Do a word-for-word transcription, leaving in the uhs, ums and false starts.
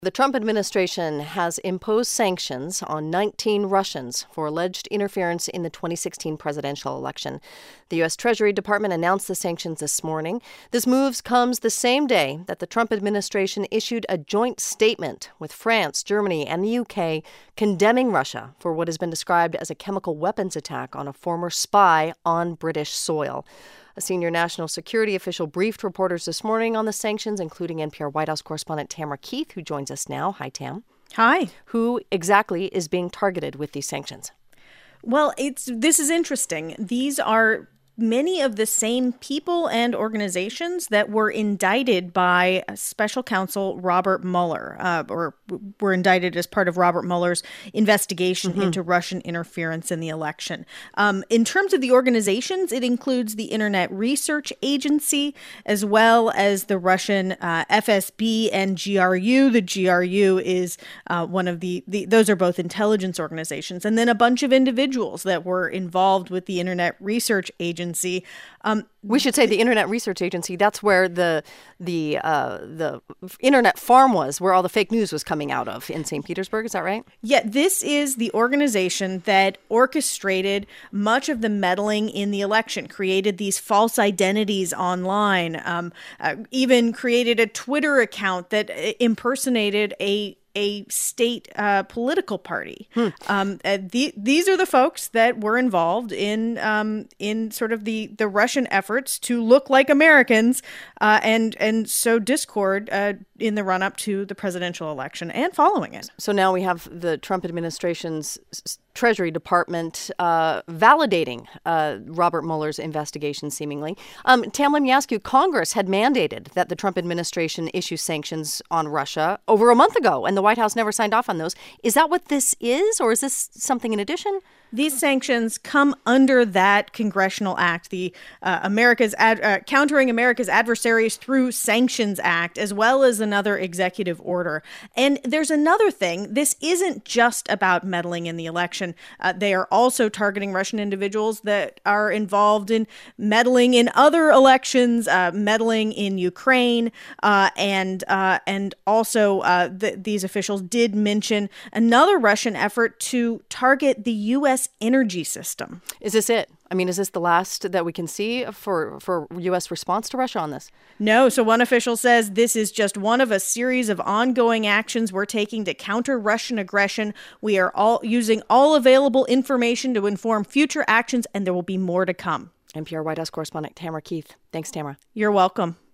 The Trump administration has imposed sanctions on nineteen Russians for alleged interference in the twenty sixteen presidential election. The U S. Treasury Department announced the sanctions this morning. This move comes the same day that the Trump administration issued a joint statement with France, Germany, and the U K condemning Russia for what has been described as a chemical weapons attack on a former spy on British soil. A senior national security official briefed reporters this morning on the sanctions, including N P R White House correspondent Tamara Keith, who joins us now. Hi, Tam. Hi. Who exactly is being targeted with these sanctions? Well, it's this is interesting. These are many of the same people and organizations that were indicted by special counsel Robert Mueller, uh, or were indicted as part of Robert Mueller's investigation mm-hmm. into Russian interference in the election. Um, in terms of the organizations, it includes the Internet Research Agency, as well as the Russian uh, F S B and G R U. The G R U is uh, one of the, the, those are both intelligence organizations, and then a bunch of individuals that were involved with the Internet Research Agency. Um, we should say the Internet Research Agency. That's where the the uh, the internet farm was, where all the fake news was coming out of in Saint Petersburg. Is that right? Yeah, this is the organization that orchestrated much of the meddling in the election, created these false identities online, um, uh, even created a Twitter account that impersonated a a state uh, political party. Hmm. Um, uh, the, these are the folks that were involved in um, in sort of the, the Russian efforts to look like Americans uh, and and sow discord uh, in the run up to the presidential election and following it. So now we have the Trump administration's Treasury Department uh, validating uh, Robert Mueller's investigation, seemingly. Um, Tam, let me ask you, Congress had mandated that the Trump administration issue sanctions on Russia over a month ago, and the White House never signed off on those. Is that what this is, or is this something in addition? These sanctions come under that congressional act, the uh, America's ad, uh, Countering America's Adversaries Through Sanctions Act, as well as another executive order. And there's another thing. This isn't just about meddling in the election. Uh, they are also targeting Russian individuals that are involved in meddling in other elections, uh, meddling in Ukraine, uh, and uh, and also uh, the, these officials did mention another Russian effort to target the U S energy system. Is this it? I mean, is this the last that we can see for, for U S response to Russia on this? No. So one official says this is just one of a series of ongoing actions we're taking to counter Russian aggression. We are all using all available information to inform future actions, and there will be more to come. N P R White House correspondent Tamara Keith. Thanks, Tamara. You're welcome.